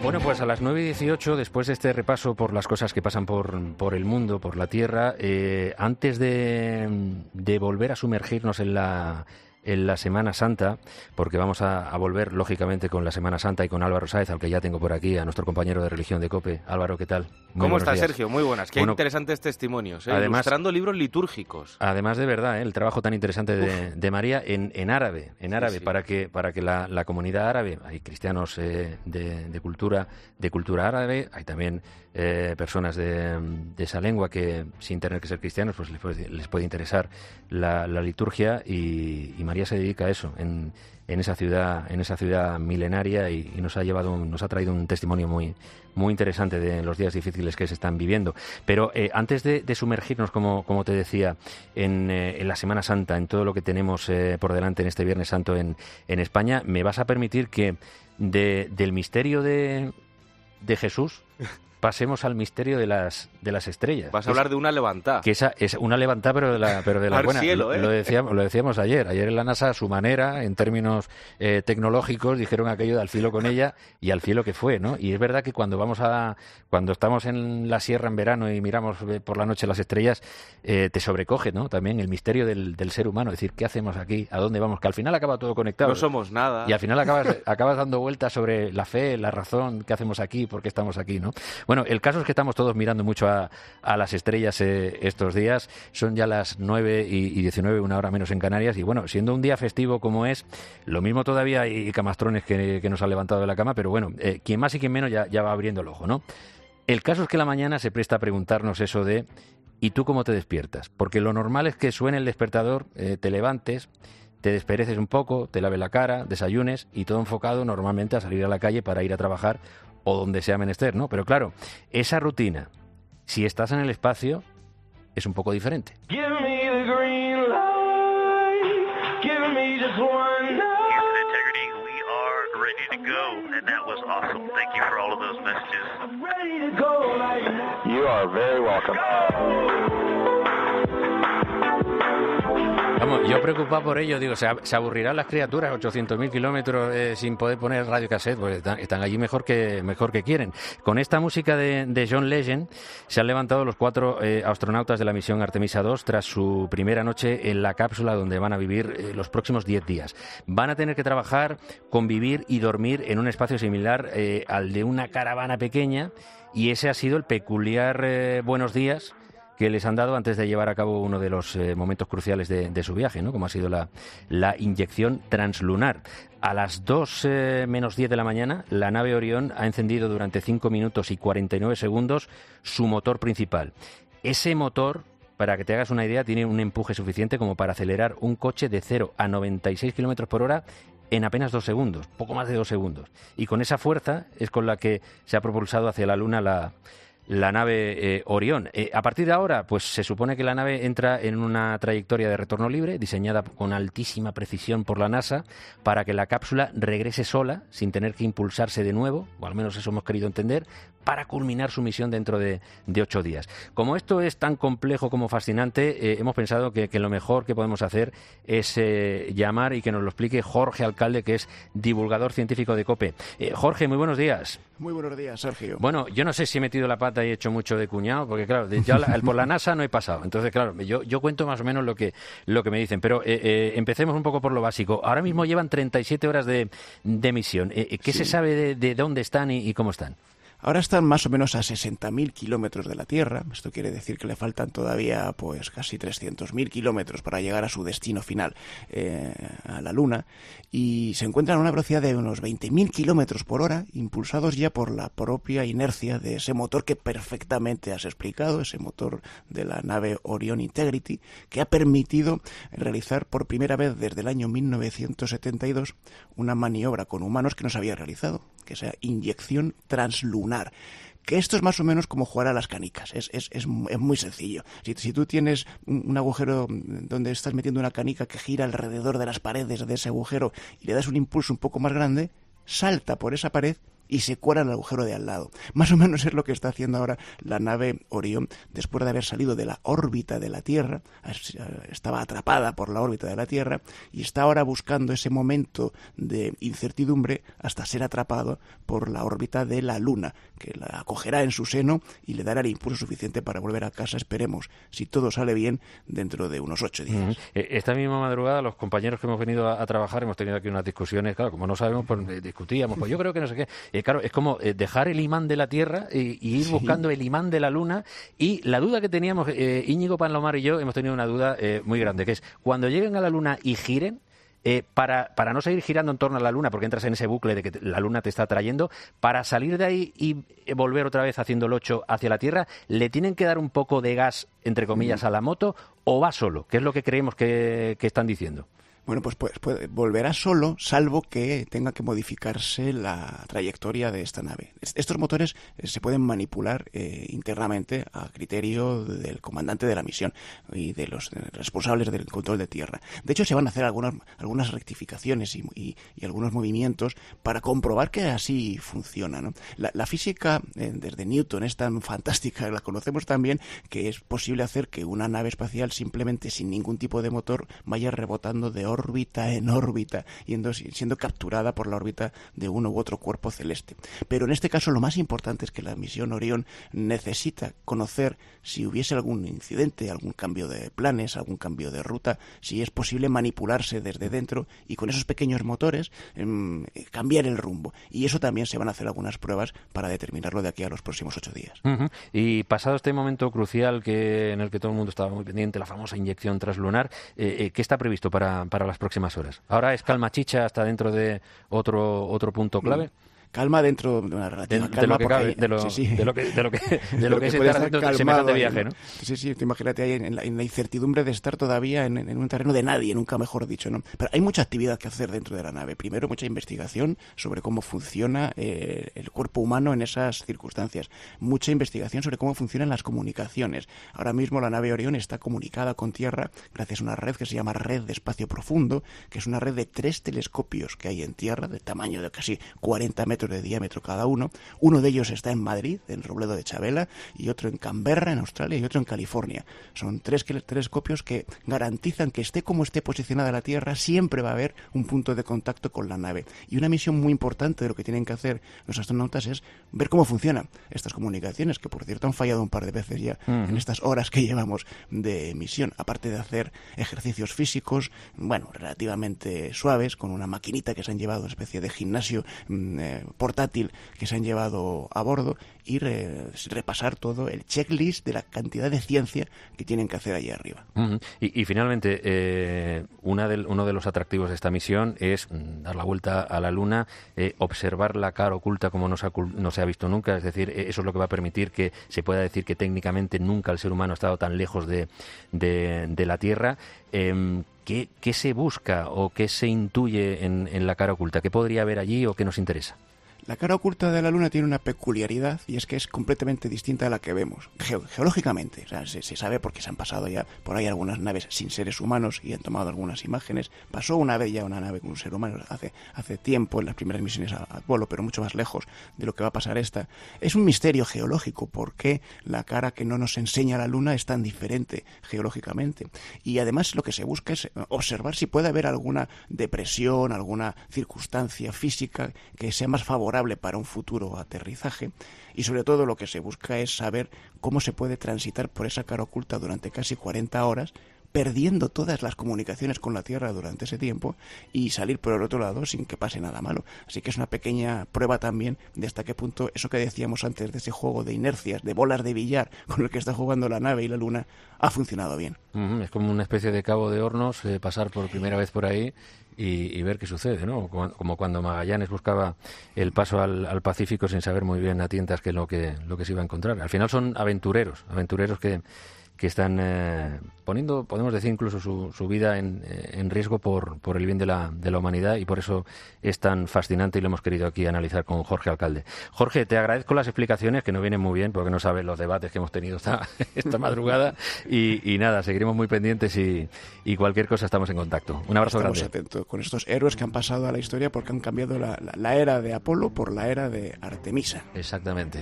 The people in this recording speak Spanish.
Bueno, pues a las 9:18, después de este repaso por las cosas que pasan por el mundo, por la Tierra, antes de volver a sumergirnos en la Semana Santa, porque vamos a volver, lógicamente, con la Semana Santa y con Álvaro Sáez, al que ya tengo por aquí, a nuestro compañero de religión de COPE. Álvaro, ¿qué tal? ¿Cómo estás, Sergio? Muy buenas. Qué interesantes testimonios, además, ilustrando libros litúrgicos. Además, de verdad, el trabajo tan interesante de María en árabe, sí. para que la comunidad árabe, hay cristianos de cultura árabe, hay también personas de esa lengua que, sin tener que ser cristianos, pues les puede interesar la liturgia, y María se dedica a eso en esa ciudad milenaria, y nos ha traído un testimonio muy muy interesante de los días difíciles que se están viviendo. Pero antes de sumergirnos, como te decía, en la Semana Santa, en todo lo que tenemos por delante en este Viernes Santo en España, me vas a permitir que del misterio de Jesús pasemos al misterio de las estrellas. Vas a hablar de una levantada. Que esa es una levantada, pero de la buena. Cielo, lo decíamos ayer. Ayer en la NASA, a su manera, en términos tecnológicos, dijeron aquello de al filo con ella, y al cielo que fue, ¿no? Y es verdad que cuando estamos en la sierra en verano y miramos por la noche las estrellas, te sobrecoge, ¿no? También el misterio del ser humano. Es decir, ¿qué hacemos aquí? ¿A dónde vamos? Que al final acaba todo conectado. No somos nada. Y al final acabas dando vueltas sobre la fe, la razón, qué hacemos aquí, por qué estamos aquí, ¿no? Bueno, el caso es que estamos todos mirando mucho a las estrellas estos días. Son ya las 9:19, una hora menos en Canarias, y bueno, siendo un día festivo como es, lo mismo todavía hay camastrones que nos han levantado de la cama, pero bueno, quien más y quien menos ya va abriendo el ojo, ¿no? El caso es que la mañana se presta a preguntarnos eso de ¿y tú cómo te despiertas? Porque lo normal es que suene el despertador, te levantes, te despereces un poco, te laves la cara, desayunes, y todo enfocado normalmente a salir a la calle para ir a trabajar o donde sea menester, ¿no? Pero claro, esa rutina, si estás en el espacio, es un poco diferente. Vamos, yo preocupado por ello, digo, se aburrirán las criaturas 800.000 kilómetros sin poder poner radiocassette, pues están allí mejor que quieren. Con esta música de John Legend se han levantado los 4 astronautas de la misión Artemisa 2 tras su primera noche en la cápsula, donde van a vivir los próximos 10 días. Van a tener que trabajar, convivir y dormir en un espacio similar al de una caravana pequeña, y ese ha sido el peculiar buenos días que les han dado antes de llevar a cabo uno de los momentos cruciales de su viaje, ¿no? Como ha sido la inyección translunar. A las 2:10 de la mañana, la nave Orión ha encendido durante 5 minutos y 49 segundos su motor principal. Ese motor, para que te hagas una idea, tiene un empuje suficiente como para acelerar un coche de 0 a 96 kilómetros por hora en apenas 2 segundos, poco más de 2 segundos. Y con esa fuerza es con la que se ha propulsado hacia la Luna la nave Orión. A partir de ahora, pues se supone que la nave entra en una trayectoria de retorno libre, diseñada con altísima precisión por la NASA, para que la cápsula regrese sola, sin tener que impulsarse de nuevo, o al menos eso hemos querido entender, para culminar su misión dentro de 8 días. Como esto es tan complejo como fascinante, hemos pensado que lo mejor que podemos hacer es llamar y que nos lo explique Jorge Alcalde, que es divulgador científico de COPE. Jorge, muy buenos días. Muy buenos días, Sergio. Bueno, yo no sé si he metido la pata y he hecho mucho de cuñado, porque claro, por la NASA no he pasado. Entonces, claro, yo cuento más o menos lo que me dicen. Pero empecemos un poco por lo básico. Ahora mismo llevan 37 horas de misión. ¿Qué se sabe de dónde están y cómo están? Ahora están más o menos a 60.000 kilómetros de la Tierra. Esto quiere decir que le faltan todavía pues casi 300.000 kilómetros para llegar a su destino final, a la Luna. Y se encuentran a una velocidad de unos 20.000 kilómetros por hora, impulsados ya por la propia inercia de ese motor que perfectamente has explicado, ese motor de la nave Orion Integrity, que ha permitido realizar por primera vez desde el año 1972 una maniobra con humanos que no se había realizado, que sea inyección translunar. Que esto es más o menos como jugar a las canicas. Es muy sencillo. Si tú tienes un agujero donde estás metiendo una canica que gira alrededor de las paredes de ese agujero y le das un impulso un poco más grande, salta por esa pared y se cuela en el agujero de al lado. Más o menos es lo que está haciendo ahora la nave Orión después de haber salido de la órbita de la Tierra. Estaba atrapada por la órbita de la Tierra y está ahora buscando ese momento de incertidumbre hasta ser atrapado por la órbita de la Luna, que la acogerá en su seno y le dará el impulso suficiente para volver a casa, esperemos, si todo sale bien, dentro de unos 8 días. Esta misma madrugada los compañeros que hemos venido a trabajar hemos tenido aquí unas discusiones, claro, como no sabemos, pues discutíamos, pues yo creo que no sé qué. Claro, es como dejar el imán de la Tierra y ir buscando el imán de la Luna, y la duda que teníamos, Íñigo Panlomar y yo, hemos tenido una duda muy grande, que es, cuando lleguen a la Luna y giren, para no seguir girando en torno a la Luna, porque entras en ese bucle de que la Luna te está atrayendo, para salir de ahí y volver otra vez haciendo el 8 hacia la Tierra, ¿le tienen que dar un poco de gas, entre comillas, a la moto, o va solo? ¿Qué es lo que creemos que están diciendo? Bueno, pues volverá solo, salvo que tenga que modificarse la trayectoria de esta nave. Estos motores se pueden manipular internamente a criterio del comandante de la misión y de los responsables del control de tierra. De hecho, se van a hacer algunas rectificaciones y algunos movimientos para comprobar que así funciona, ¿no? La física desde Newton es tan fantástica, la conocemos tan bien, que es posible hacer que una nave espacial simplemente sin ningún tipo de motor vaya rebotando de órbita en órbita, siendo capturada por la órbita de uno u otro cuerpo celeste. Pero en este caso lo más importante es que la misión Orión necesita conocer si hubiese algún incidente, algún cambio de planes, algún cambio de ruta, si es posible manipularse desde dentro y con esos pequeños motores cambiar el rumbo. Y eso también se van a hacer algunas pruebas para determinarlo de aquí a los próximos 8 días. Y pasado este momento crucial en el que todo el mundo estaba muy pendiente, la famosa inyección translunar, ¿qué está previsto para las próximas horas? Ahora es calma chicha hasta dentro de otro punto clave. Calma dentro de una relativa calma, de lo que es estar haciendo semejante viaje, ¿no? Sí, imagínate ahí en la incertidumbre de estar todavía en un terreno de nadie, nunca mejor dicho, ¿no? Pero hay mucha actividad que hacer dentro de la nave. Primero, mucha investigación sobre cómo funciona el cuerpo humano en esas circunstancias. Mucha investigación sobre cómo funcionan las comunicaciones. Ahora mismo la nave Orión está comunicada con Tierra gracias a una red que se llama Red de Espacio Profundo, que es una red de 3 telescopios que hay en Tierra, de tamaño de casi 40 metros de diámetro cada uno. Uno de ellos está en Madrid, en Robledo de Chabela, y otro en Canberra, en Australia, y otro en California. Son 3 telescopios que garantizan que esté como esté posicionada la Tierra, siempre va a haber un punto de contacto con la nave. Y una misión muy importante de lo que tienen que hacer los astronautas es ver cómo funcionan estas comunicaciones, que por cierto han fallado un par de veces ya en estas horas que llevamos de misión, aparte de hacer ejercicios físicos, bueno, relativamente suaves, con una maquinita que se han llevado, una especie de gimnasio portátil que se han llevado a bordo, y repasar todo el checklist de la cantidad de ciencia que tienen que hacer allí arriba. Y finalmente, uno de los atractivos de esta misión es dar la vuelta a la Luna, observar la cara oculta como no se ha visto nunca, es decir, eso es lo que va a permitir que se pueda decir que técnicamente nunca el ser humano ha estado tan lejos de la Tierra. ¿Qué se busca o qué se intuye en la cara oculta? ¿Qué podría haber allí o qué nos interesa? La cara oculta de la Luna tiene una peculiaridad, y es que es completamente distinta a la que vemos, geológicamente. O sea, se sabe porque se han pasado ya por ahí algunas naves sin seres humanos y han tomado algunas imágenes. Pasó una vez ya una nave con un ser humano hace tiempo, en las primeras misiones a Apolo, pero mucho más lejos de lo que va a pasar esta. Es un misterio geológico porque la cara que no nos enseña la Luna es tan diferente geológicamente. Y además lo que se busca es observar si puede haber alguna depresión, alguna circunstancia física que sea más favorable para un futuro aterrizaje, y sobre todo lo que se busca es saber cómo se puede transitar por esa cara oculta durante casi 40 horas, perdiendo todas las comunicaciones con la Tierra durante ese tiempo y salir por el otro lado sin que pase nada malo. Así que es una pequeña prueba también de hasta qué punto eso que decíamos antes de ese juego de inercias, de bolas de billar con el que está jugando la nave y la Luna, ha funcionado bien. Es como una especie de Cabo de Hornos, pasar por primera vez por ahí y ver qué sucede, ¿no? Como cuando Magallanes buscaba el paso al Pacífico sin saber muy bien a tientas qué es lo que se iba a encontrar. Al final son aventureros que están poniendo, podemos decir, incluso su vida en riesgo por el bien de la humanidad, y por eso es tan fascinante y lo hemos querido aquí analizar con Jorge Alcalde. Jorge, te agradezco las explicaciones, que nos vienen muy bien, porque no sabes los debates que hemos tenido esta madrugada, y nada, seguiremos muy pendientes y cualquier cosa estamos en contacto. Un abrazo grande. Estamos atentos con estos héroes que han pasado a la historia porque han cambiado la era de Apolo por la era de Artemisa. Exactamente.